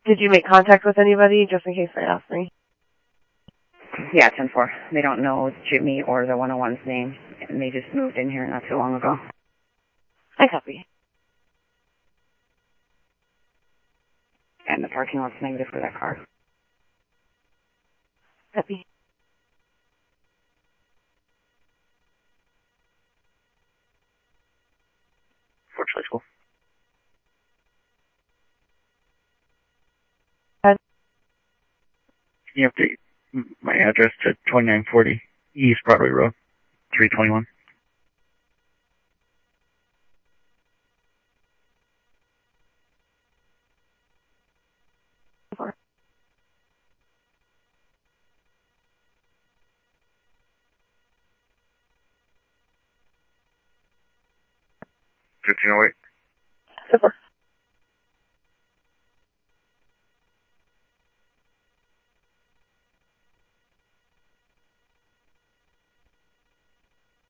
Did you make contact with anybody, just in case they ask me? Yeah, 10-4. They don't know Jimmy or the 101's name, and they just moved in here not too long ago. I copy. And the parking lot's negative for that car. Copy. Fort High School. Can you update my address to 2940 East Broadway Road, 321? Four. 1508. Super.